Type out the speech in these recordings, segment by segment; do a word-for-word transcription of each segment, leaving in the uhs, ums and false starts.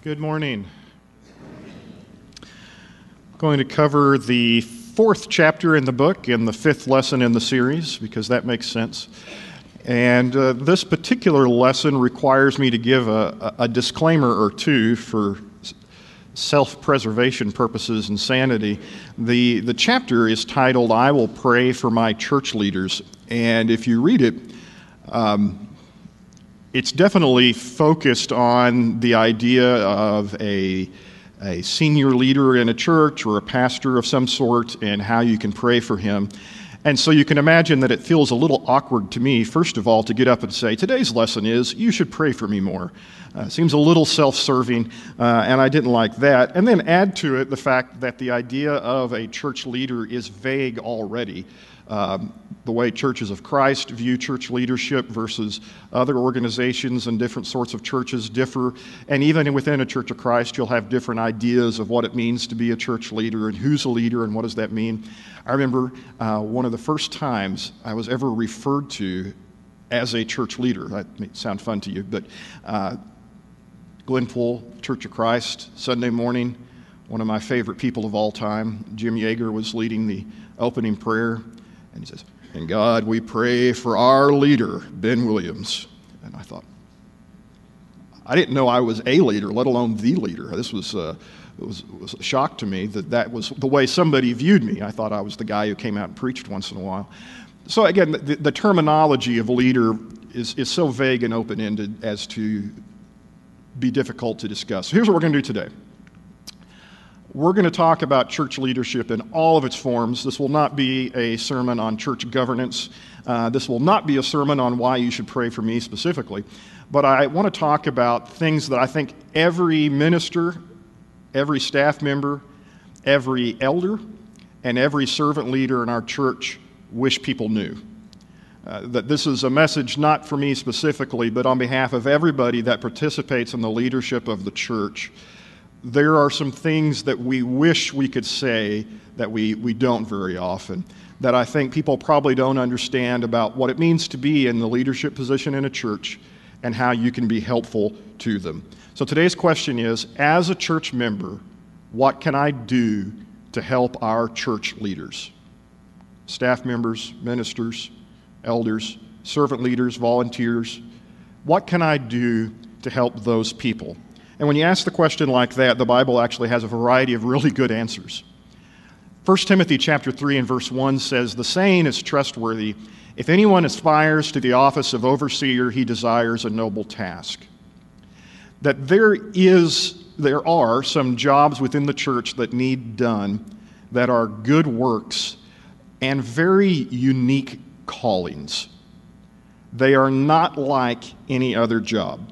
Good morning. I'm going to cover the fourth chapter in the book and the fifth lesson in the series because that makes sense. And uh, this particular lesson requires me to give a, a disclaimer or two for self-preservation purposes and sanity. The, the chapter is titled, I Will Pray for My Church Leaders. And if you read it, um, it's definitely focused on the idea of a, a senior leader in a church or a pastor of some sort and how you can pray for him. And so you can imagine that it feels a little awkward to me, first of all, to get up and say, today's lesson is, you should pray for me more. Uh, seems a little self-serving, uh, and I didn't like that. And then add to it the fact that the idea of a church leader is vague already. Um, the way churches of Christ view church leadership versus other organizations and different sorts of churches differ. And even within a Church of Christ, you'll have different ideas of what it means to be a church leader and who's a leader and what does that mean. I remember uh, one of the first times I was ever referred to as a church leader. That may sound fun to you, but uh, Glenpool, Church of Christ, Sunday morning, one of my favorite people of all time, Jim Yeager, was leading the opening prayer. And he says, "In God we pray for our leader, Ben Williams." And I thought, I didn't know I was a leader, let alone the leader. This was, uh, it was, it was a shock to me that that was the way somebody viewed me. I thought I was the guy who came out and preached once in a while. So again, the, the terminology of leader is, is so vague and open-ended as to be difficult to discuss. So here's what we're going to do today. We're going to talk about church leadership in all of its forms. This will not be a sermon on church governance. Uh, this will not be a sermon on why you should pray for me specifically. But I want to talk about things that I think every minister, every staff member, every elder, and every servant leader in our church wish people knew. Uh, that this is a message not for me specifically, but on behalf of everybody that participates in the leadership of the church. There are some things that we wish we could say that we, we don't very often, that I think people probably don't understand about what it means to be in the leadership position in a church and how you can be helpful to them. So today's question is, as a church member, what can I do to help our church leaders? Staff members, ministers, elders, servant leaders, volunteers. What can I do to help those people? And when you ask the question like that, the Bible actually has a variety of really good answers. First Timothy chapter three and verse one says, "The saying is trustworthy. If anyone aspires to the office of overseer, he desires a noble task." That there is, there are some jobs within the church that need done that are good works and very unique callings. They are not like any other job.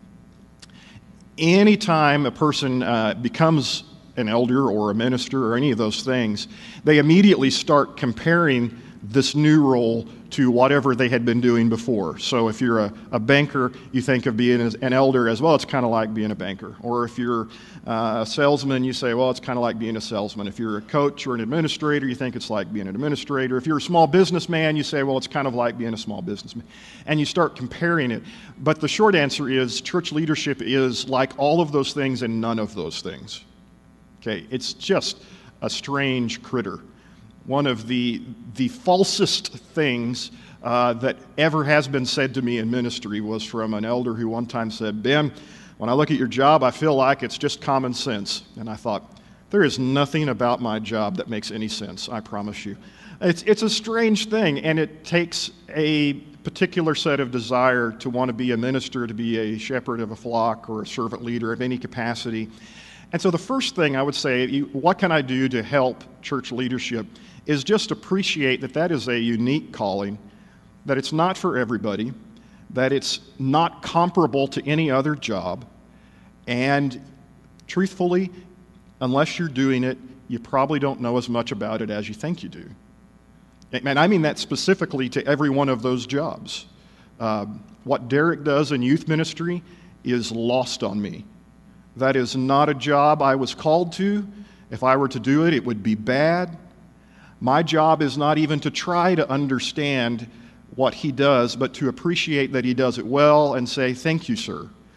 Anytime a person uh, becomes an elder or a minister or any of those things, they immediately start comparing this new role to whatever they had been doing before. So if you're a, a banker, you think of being an elder as, well, it's kind of like being a banker. Or if you're uh, a salesman, you say, well, it's kind of like being a salesman. If you're a coach or an administrator, you think it's like being an administrator. If you're a small businessman, you say, well, it's kind of like being a small businessman. And you start comparing it. But the short answer is church leadership is like all of those things and none of those things. Okay, it's just a strange critter. One of the the falsest things uh, that ever has been said to me in ministry was from an elder who one time said, "Ben, when I look at your job, I feel like it's just common sense." And I thought, there is nothing about my job that makes any sense, I promise you. It's, it's a strange thing, and it takes a particular set of desire to want to be a minister, to be a shepherd of a flock or a servant leader of any capacity. And so the first thing I would say, what can I do to help church leadership, is just appreciate that that is a unique calling, that it's not for everybody, that it's not comparable to any other job, and truthfully, unless you're doing it, you probably don't know as much about it as you think you do. And I mean that specifically to every one of those jobs. Uh, what Derek does in youth ministry is lost on me. That is not a job I was called to. If I were to do it, it would be bad. My job is not even to try to understand what he does, but to appreciate that he does it well and say, "Thank you, sir."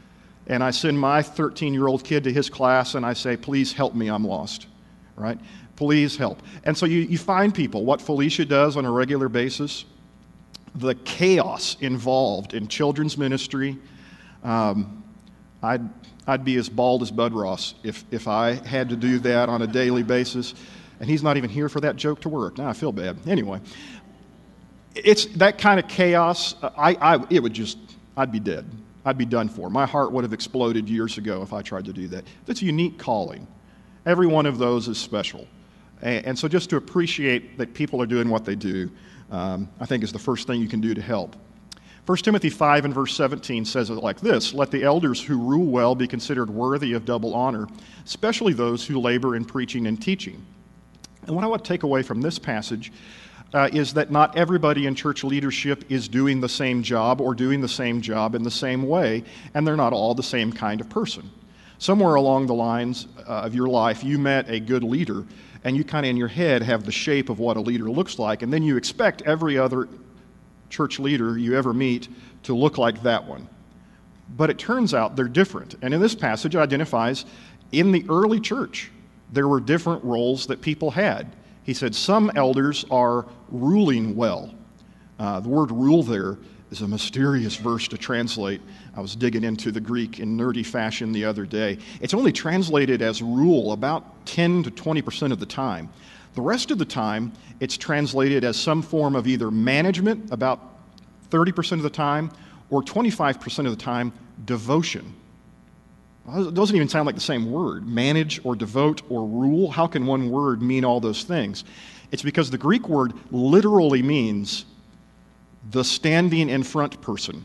and I send my thirteen-year-old kid to his class, and I say, please help me, I'm lost, right? Please help. And so you, you find people, what Felicia does on a regular basis, the chaos involved in children's ministry. Um, I'd, I'd be as bald as Bud Ross if, if I had to do that on a daily basis. And he's not even here for that joke to work. Now I feel bad. Anyway, it's that kind of chaos. I, I, it would just, I'd be dead. I'd be done for. My heart would have exploded years ago if I tried to do that. That's a unique calling. Every one of those is special. And, and so just to appreciate that people are doing what they do, um, I think is the first thing you can do to help. First Timothy five and verse seventeen says it like this: let the elders who rule well be considered worthy of double honor, especially those who labor in preaching and teaching. And what I want to take away from this passage uh, is that not everybody in church leadership is doing the same job or doing the same job in the same way, and they're not all the same kind of person. Somewhere along the lines uh, of your life, you met a good leader, and you kind of in your head have the shape of what a leader looks like, and then you expect every other church leader you ever meet to look like that one. But it turns out they're different. And in this passage, it identifies in the early church, there were different roles that people had. He said some elders are ruling well. Uh, the word rule there is a mysterious verse to translate. I was digging into the Greek in nerdy fashion the other day. It's only translated as rule about ten to twenty percent of the time. The rest of the time, it's translated as some form of either management, about thirty percent of the time, or twenty-five percent of the time, devotion. It doesn't even sound like the same word. Manage or devote or rule. How can one word mean all those things? It's because the Greek word literally means the standing in front person.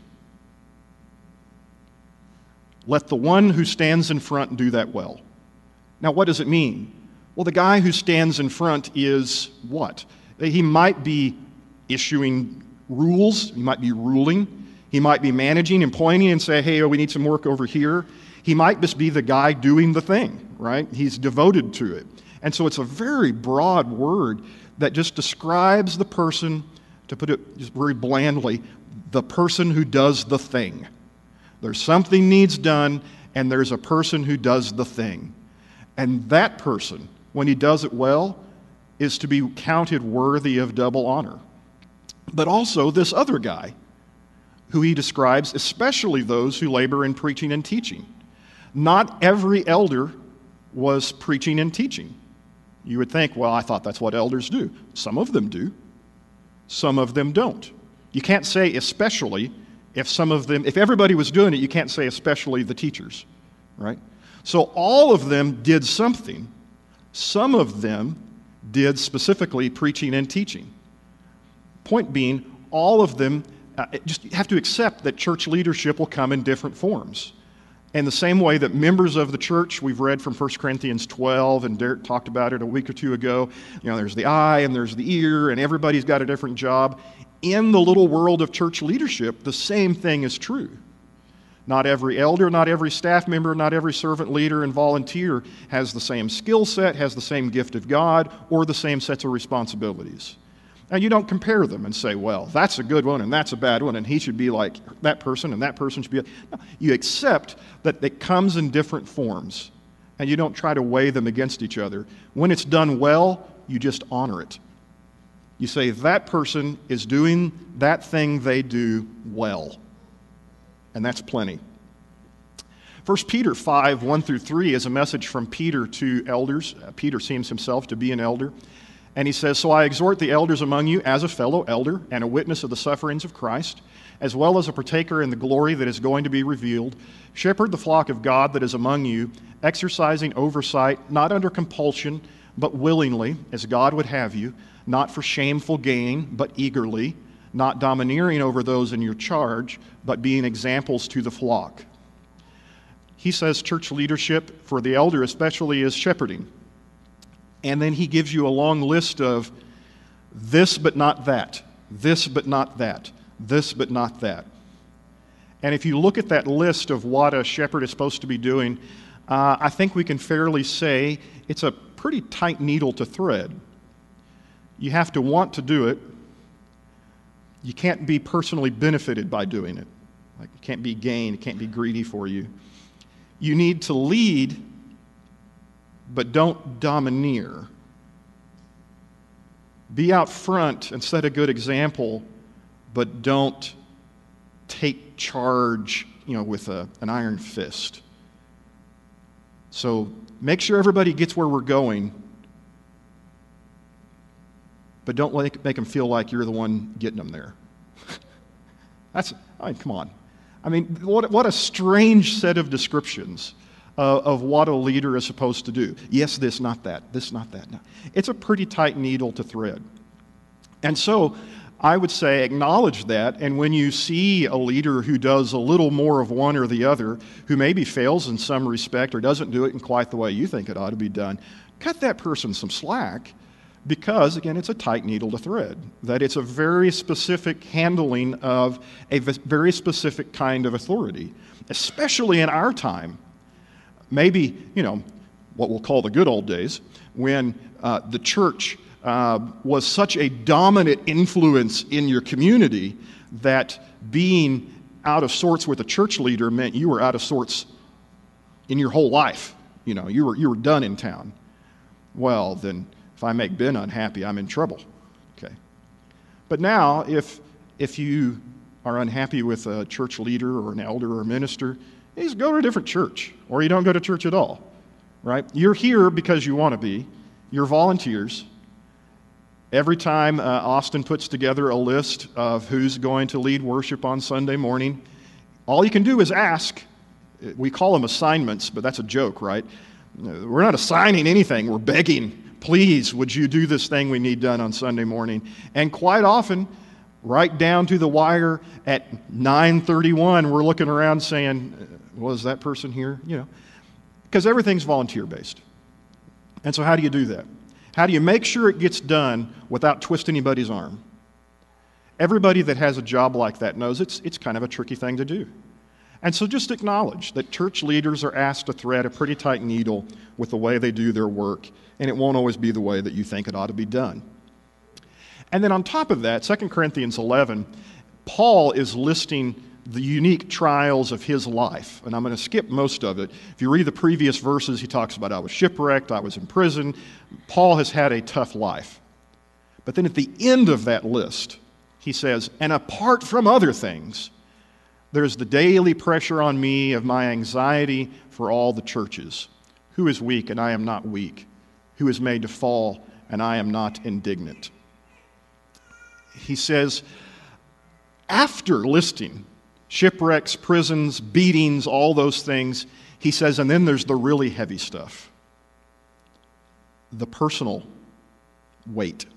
Let the one who stands in front do that well. Now, what does it mean? Well, the guy who stands in front is what? He might be issuing rules. He might be ruling. He might be managing and pointing and say, hey, oh, we need some work over here. He might just be the guy doing the thing, right? He's devoted to it. And so it's a very broad word that just describes the person, to put it just very blandly, the person who does the thing. There's something needs done, and there's a person who does the thing. And that person, when he does it well, is to be counted worthy of double honor. But also this other guy, who he describes, especially those who labor in preaching and teaching. Not every elder was preaching and teaching. You would think, well, I thought that's what elders do. Some of them do. Some of them don't. You can't say especially if some of them, if everybody was doing it, you can't say especially the teachers, right? So all of them did something. Some of them did specifically preaching and teaching. Point being, all of them uh, just have to accept that church leadership will come in different forms. In the same way that members of the church, we've read from First Corinthians twelve, and Derek talked about it a week or two ago, you know, there's the eye and there's the ear, and everybody's got a different job. In the little world of church leadership, the same thing is true. Not every elder, not every staff member, not every servant leader and volunteer has the same skill set, has the same gift of God, or the same sets of responsibilities. And you don't compare them and say, well, that's a good one and that's a bad one and he should be like that person and that person should be... No, you accept that it comes in different forms and you don't try to weigh them against each other. When it's done well, you just honor it. You say, that person is doing that thing they do well. And that's plenty. First Peter five, one through three is a message from Peter to elders. Uh, Peter seems himself to be an elder. And he says, so I exhort the elders among you as a fellow elder and a witness of the sufferings of Christ, as well as a partaker in the glory that is going to be revealed. Shepherd the flock of God that is among you, exercising oversight, not under compulsion, but willingly, as God would have you, not for shameful gain, but eagerly, not domineering over those in your charge, but being examples to the flock. He says church leadership for the elder especially is shepherding. And then he gives you a long list of this but not that, this but not that, this but not that. And if you look at that list of what a shepherd is supposed to be doing, uh, I think we can fairly say it's a pretty tight needle to thread. You have to want to do it. You can't be personally benefited by doing it. Like, it can't be gain, it can't be greedy for you. You need to lead, but don't domineer. Be out front and set a good example, but don't take charge, you know, with a, an iron fist. So make sure everybody gets where we're going, but don't make, make them feel like you're the one getting them there. That's, I mean, come on. I mean, what, what a strange set of descriptions uh, of what a leader is supposed to do. Yes, this, not that. This, not that. No. It's a pretty tight needle to thread. And so I would say acknowledge that, and when you see a leader who does a little more of one or the other, who maybe fails in some respect or doesn't do it in quite the way you think it ought to be done, cut that person some slack, because, again, it's a tight needle to thread, that it's a very specific handling of a very specific kind of authority, especially in our time. Maybe, you know, what we'll call the good old days, when uh, the church uh, was such a dominant influence in your community that being out of sorts with a church leader meant you were out of sorts in your whole life. You know, you were, you were done in town. Well, then, if I make Ben unhappy, I'm in trouble. Okay. But now, if if you are unhappy with a church leader or an elder or a minister, you just go to a different church, or you don't go to church at all, right? You're here because you want to be. You're volunteers. Every time uh, Austin puts together a list of who's going to lead worship on Sunday morning, all you can do is ask. We call them assignments, but that's a joke, right? We're not assigning anything. We're begging. Please, would you do this thing we need done on Sunday morning? And quite often, right down to the wire at nine thirty-one, we're looking around saying, was that person here? You know, because everything's volunteer-based. And so how do you do that? How do you make sure it gets done without twisting anybody's arm? Everybody that has a job like that knows it's, it's kind of a tricky thing to do. And so just acknowledge that church leaders are asked to thread a pretty tight needle with the way they do their work, and it won't always be the way that you think it ought to be done. And then on top of that, Second Corinthians eleven, Paul is listing the unique trials of his life. And I'm going to skip most of it. If you read the previous verses, he talks about I was shipwrecked, I was in prison. Paul has had a tough life. But then at the end of that list, he says, and apart from other things, there's the daily pressure on me of my anxiety for all the churches. Who is weak and I am not weak? Who is made to fall and I am not indignant? He says, after listing shipwrecks, prisons, beatings, all those things, he says, and then there's the really heavy stuff. The personal weight.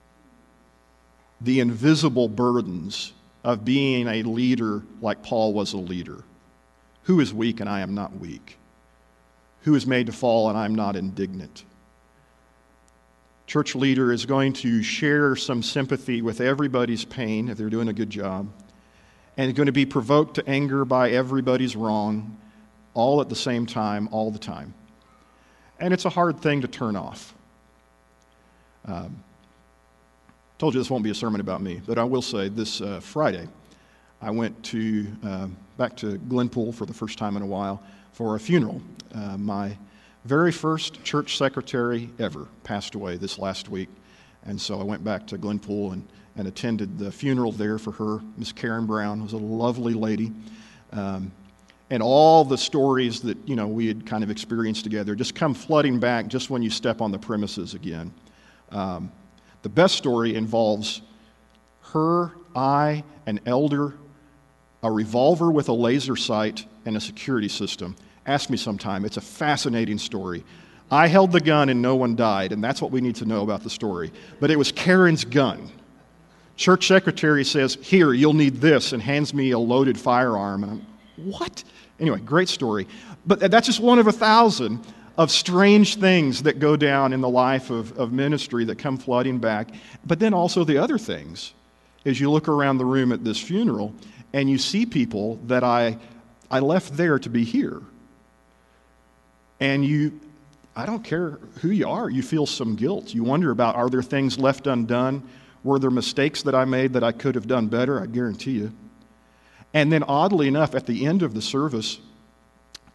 The invisible burdens of being a leader like Paul was a leader. Who is weak and I am not weak? Who is made to fall and I'm not indignant? Church leader is going to share some sympathy with everybody's pain if they're doing a good job, and is going to be provoked to anger by everybody's wrong, all at the same time, all the time. And it's a hard thing to turn off. Um, told you this won't be a sermon about me, but I will say this uh, Friday, I went to uh, back to Glenpool for the first time in a while for a funeral. Uh, my very first church secretary ever passed away this last week, and so I went back to Glenpool and, and attended the funeral there for her. Miss Karen Brown was a lovely lady, um, and all the stories that you know we had kind of experienced together just come flooding back just when you step on the premises again. Um, The best story involves her, I, an elder, a revolver with a laser sight, and a security system. Ask me sometime. It's a fascinating story. I held the gun and no one died, and that's what we need to know about the story. But it was Karen's gun. Church secretary says, here, you'll need this, and hands me a loaded firearm. And I'm, what? Anyway, great story. But that's just one of a thousand of strange things that go down in the life of, of ministry that come flooding back. But then also the other things, as you look around the room at this funeral, and you see people that I, I left there to be here. And you, I don't care who you are, you feel some guilt. You wonder about, are there things left undone? Were there mistakes that I made that I could have done better? I guarantee you. And then oddly enough, at the end of the service,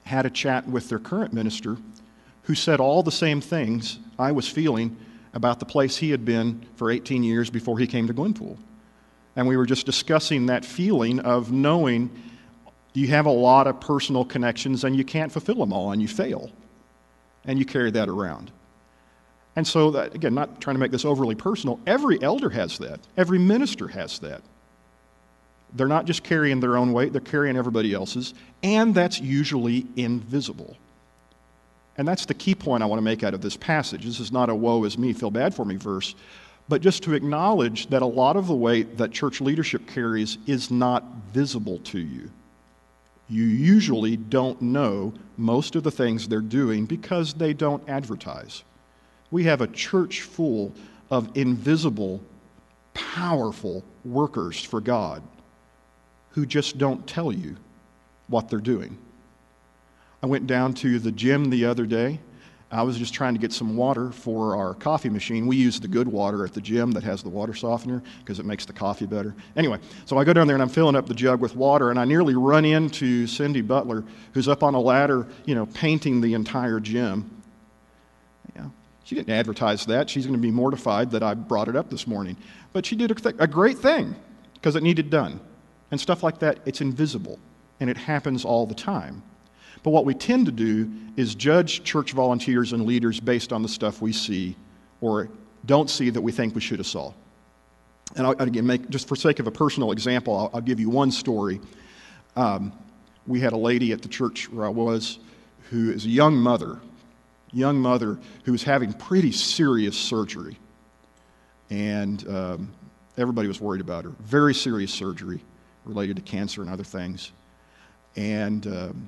had a chat with their current minister who said all the same things I was feeling about the place he had been for eighteen years before he came to Glenpool. And we were just discussing that feeling of knowing you have a lot of personal connections and you can't fulfill them all and you fail. And you carry that around. And so, that, again, not trying to make this overly personal, every elder has that. Every minister has that. They're not just carrying their own weight, they're carrying everybody else's, and that's usually invisible. And that's the key point I want to make out of this passage. This is not a woe is me, feel bad for me verse, but just to acknowledge that a lot of the weight that church leadership carries is not visible to you. You usually don't know most of the things they're doing because they don't advertise. We have a church full of invisible, powerful workers for God who just don't tell you what they're doing. I went down to the gym the other day. I was just trying to get some water for our coffee machine. We use the good water at the gym that has the water softener because it makes the coffee better. Anyway, so I go down there and I'm filling up the jug with water, and I nearly run into Cindy Butler, who's up on a ladder, you know, painting the entire gym. Yeah, she didn't advertise that. She's going to be mortified that I brought it up this morning. But she did a, th- a great thing because it needed done. And stuff like that, it's invisible, and it happens all the time. But what we tend to do is judge church volunteers and leaders based on the stuff we see or don't see that we think we should have saw. And I'll, again, make, just for sake of a personal example, I'll, I'll give you one story. Um, we had a lady at the church where I was who is a young mother, young mother who was having pretty serious surgery. And um, everybody was worried about her. Very serious surgery related to cancer and other things. And um,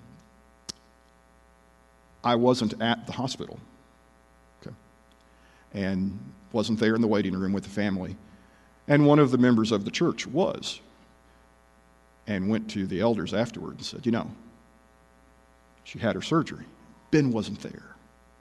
I wasn't at the hospital, okay, and wasn't there in the waiting room with the family. And one of the members of the church was, and went to the elders afterward and said, you know, she had her surgery. Ben wasn't there.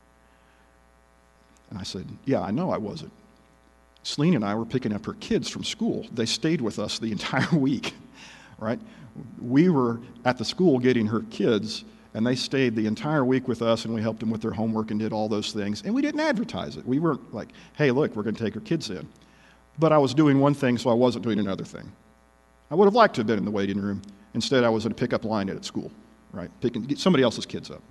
And I said, yeah, I know I wasn't. Celine and I were picking up her kids from school. They stayed with us the entire week, right? We were at the school getting her kids, and they stayed the entire week with us, and we helped them with their homework and did all those things. And we didn't advertise it. We weren't like, hey, look, we're going to take our kids in. But I was doing one thing, so I wasn't doing another thing. I would have liked to have been in the waiting room. Instead, I was at a pickup line at school, right? Picking get somebody else's kids up.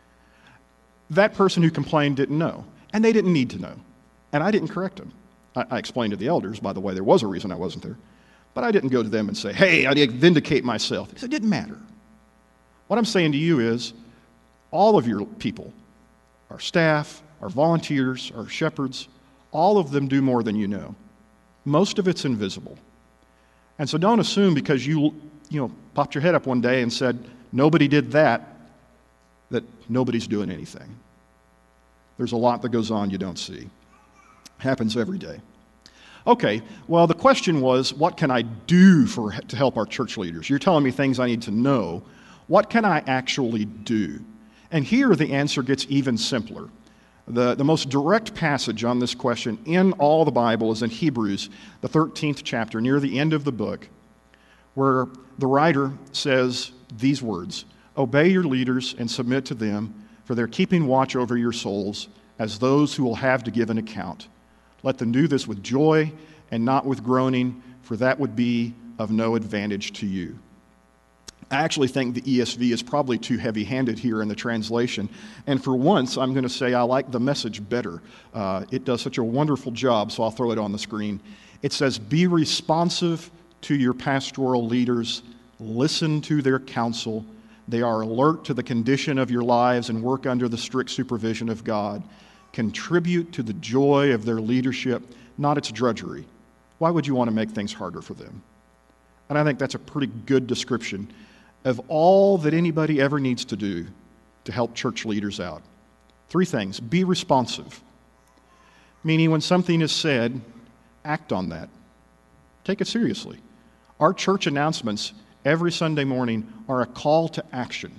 That person who complained didn't know, and they didn't need to know. And I didn't correct them. I, I explained to the elders, by the way, there was a reason I wasn't there. But I didn't go to them and say, hey, I need to vindicate myself, because it didn't matter. What I'm saying to you is, all of your people, our staff, our volunteers, our shepherds, all of them do more than you know. Most of it's invisible. And so don't assume because you, you know, popped your head up one day and said, nobody did that, that nobody's doing anything. There's a lot that goes on you don't see. Happens every day. Okay, well, the question was, what can I do for to help our church leaders? You're telling me things I need to know. What can I actually do? And here the answer gets even simpler. The, the most direct passage on this question in all the Bible is in Hebrews, the thirteenth chapter, near the end of the book, where the writer says these words, obey your leaders and submit to them, for they're keeping watch over your souls as those who will have to give an account. Let them do this with joy and not with groaning, for that would be of no advantage to you. I actually think the E S V is probably too heavy-handed here in the translation. And for once, I'm going to say I like the Message better. Uh, it does such a wonderful job, so I'll throw it on the screen. It says, be responsive to your pastoral leaders. Listen to their counsel. They are alert to the condition of your lives and work under the strict supervision of God. Contribute to the joy of their leadership, not its drudgery. Why would you want to make things harder for them? And I think that's a pretty good description of all that anybody ever needs to do to help church leaders out. Three things. Be responsive, meaning when something is said, act on that. Take it seriously. Our church announcements every Sunday morning are a call to action.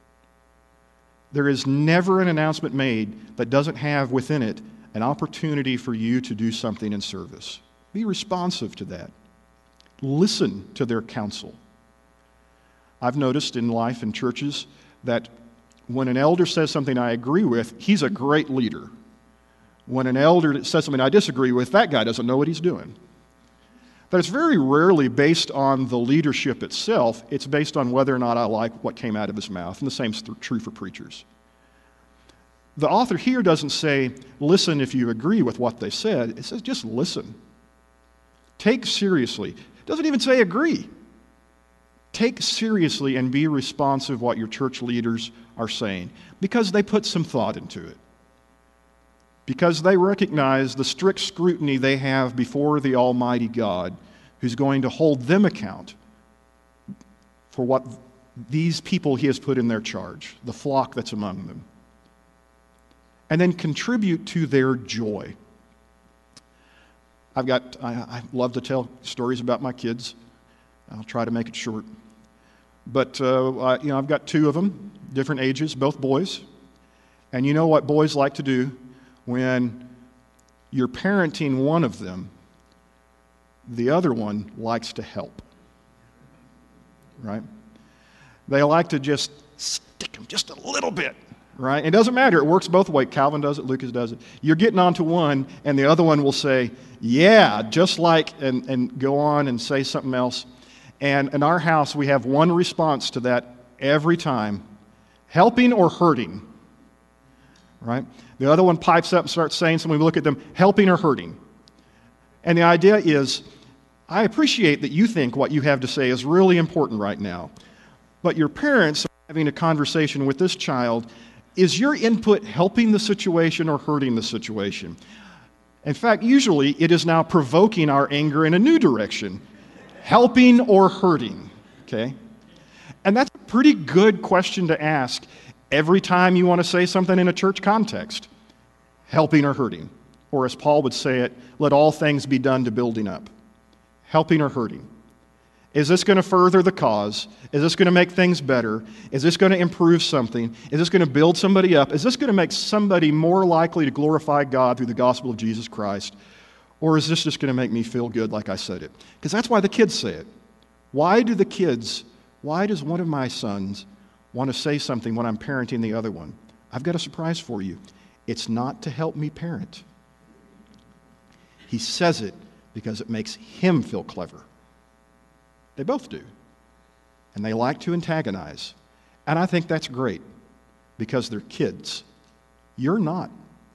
There is never an announcement made that doesn't have within it an opportunity for you to do something in service. Be responsive to that. Listen to their counsel. I've noticed in life in churches that when an elder says something I agree with, he's a great leader. When an elder says something I disagree with, that guy doesn't know what he's doing. But it's very rarely based on the leadership itself. It's based on whether or not I like what came out of his mouth. And the same is true for preachers. The author here doesn't say, listen if you agree with what they said. It says just listen. Take seriously. It doesn't even say agree. Take seriously and be responsive what your church leaders are saying, because they put some thought into it. Because they recognize the strict scrutiny they have before the Almighty God, who's going to hold them account for what these people he has put in their charge, the flock that's among them. And then contribute to their joy. I've got, I, I love to tell stories about my kids. I'll try to make it short. But, uh, I, you know, I've got two of them, different ages, both boys. And you know what boys like to do? When you're parenting one of them, the other one likes to help, right? They like to just stick them just a little bit, right? It doesn't matter. It works both ways. Calvin does it. Lucas does it. You're getting onto one, and the other one will say, yeah, just like, and, and go on and say something else. And in our house, we have one response to that every time, helping or hurting. Right? The other one pipes up and starts saying something. We look at them, helping or hurting. And the idea is, I appreciate that you think what you have to say is really important right now. But your parents are having a conversation with this child. Is your input helping the situation or hurting the situation? In fact, usually it is now provoking our anger in a new direction. Helping or hurting. Okay? And that's a pretty good question to ask every time you want to say something in a church context, helping or hurting. Or as Paul would say it, let all things be done to building up. Helping or hurting. Is this going to further the cause? Is this going to make things better? Is this going to improve something? Is this going to build somebody up? Is this going to make somebody more likely to glorify God through the gospel of Jesus Christ? Or is this just going to make me feel good like I said it? Because that's why the kids say it. Why do the kids, why does one of my sons want to say something when I'm parenting the other one? I've got a surprise for you. It's not to help me parent. He says it because it makes him feel clever. They both do. And they like to antagonize. And I think that's great because they're kids. You're not.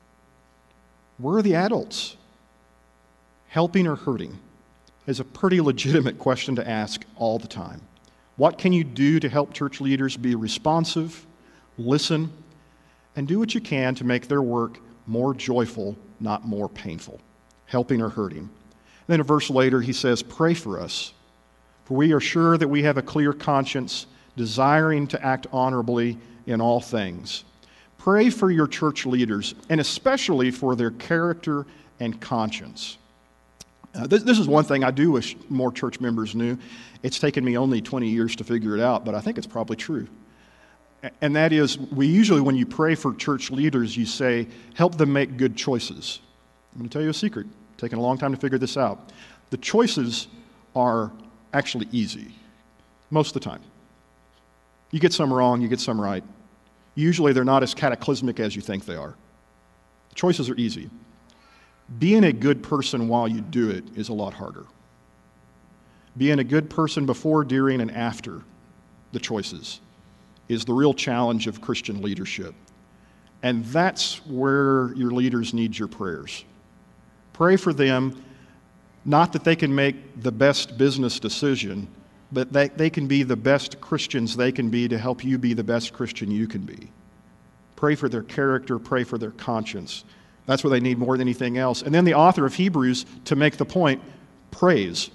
We're the adults. Helping or hurting is a pretty legitimate question to ask all the time. What can you do to help church leaders be responsive, listen, and do what you can to make their work more joyful, not more painful, helping or hurting? And then a verse later, he says, pray for us, for we are sure that we have a clear conscience, desiring to act honorably in all things. Pray for your church leaders, and especially for their character and conscience. Uh, this, this is one thing I do wish more church members knew. It's taken me only twenty years to figure it out, but I think it's probably true. And that is, we usually, when you pray for church leaders, you say, help them make good choices. I'm going to tell you a secret. It's taken a long time to figure this out. The choices are actually easy, most of the time. You get some wrong, you get some right. Usually they're not as cataclysmic as you think they are. The choices are easy. Being a good person while you do it is a lot harder. Being a good person before, during, and after the choices is the real challenge of Christian leadership. And that's where your leaders need your prayers. Pray for them, not that they can make the best business decision, but that they can be the best Christians they can be to help you be the best Christian you can be. Pray for their character, pray for their conscience. That's what they need more than anything else. And then the author of Hebrews, to make the point, prays.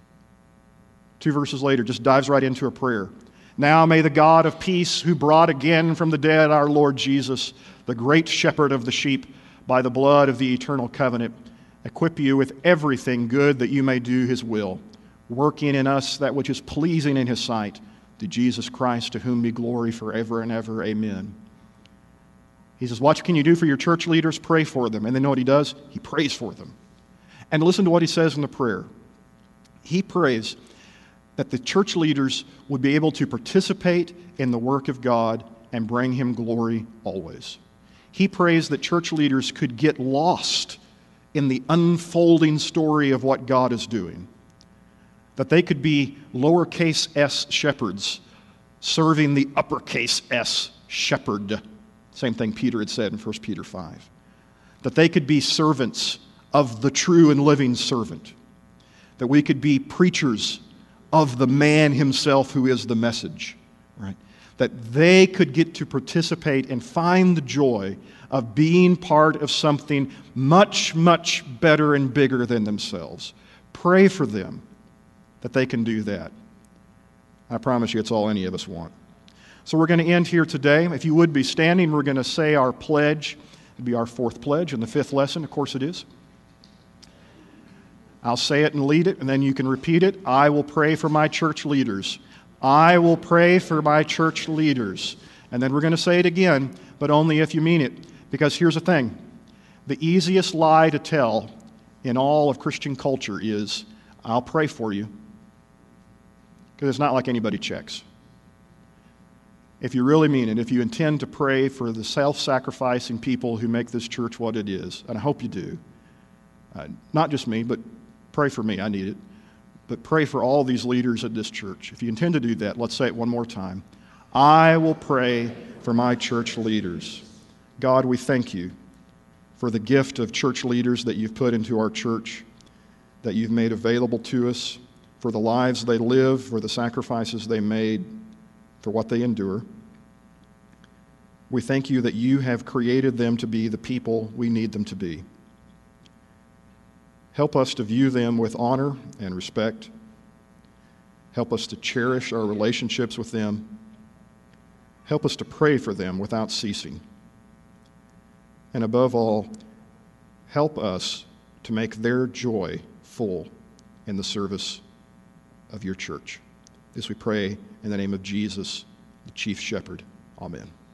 Two verses later, just dives right into a prayer. Now may the God of peace, who brought again from the dead our Lord Jesus, the great shepherd of the sheep, by the blood of the eternal covenant, equip you with everything good that you may do his will, working in us that which is pleasing in his sight, through Jesus Christ, to whom be glory forever and ever. Amen. He says, what can you do for your church leaders? Pray for them. And then know what he does? He prays for them. And listen to what he says in the prayer. He prays that the church leaders would be able to participate in the work of God and bring him glory always. He prays that church leaders could get lost in the unfolding story of what God is doing, that they could be lowercase s shepherds serving the uppercase S shepherd. Same thing Peter had said in First Peter five. That they could be servants of the true and living servant. That we could be preachers of the man himself who is the message. Right? That they could get to participate and find the joy of being part of something much, much better and bigger than themselves. Pray for them that they can do that. I promise you it's all any of us want. So we're going to end here today. If you would be standing, we're going to say our pledge. It'll be our fourth pledge in the fifth lesson. Of course it is. I'll say it and lead it, and then you can repeat it. I will pray for my church leaders. I will pray for my church leaders. And then we're going to say it again, but only if you mean it. Because here's the thing. The easiest lie to tell in all of Christian culture is, I'll pray for you. Because it's not like anybody checks. If you really mean it, if you intend to pray for the self-sacrificing people who make this church what it is, and I hope you do, uh, not just me, but pray for me, I need it, but pray for all these leaders at this church. If you intend to do that, let's say it one more time. I will pray for my church leaders. God, we thank you for the gift of church leaders that you've put into our church, that you've made available to us, for the lives they live, for the sacrifices they made, for what they endure. We thank you that you have created them to be the people we need them to be. Help us to view them with honor and respect. Help us to cherish our relationships with them. Help us to pray for them without ceasing. And above all, help us to make their joy full in the service of your church. This we pray in the name of Jesus, the chief shepherd. Amen.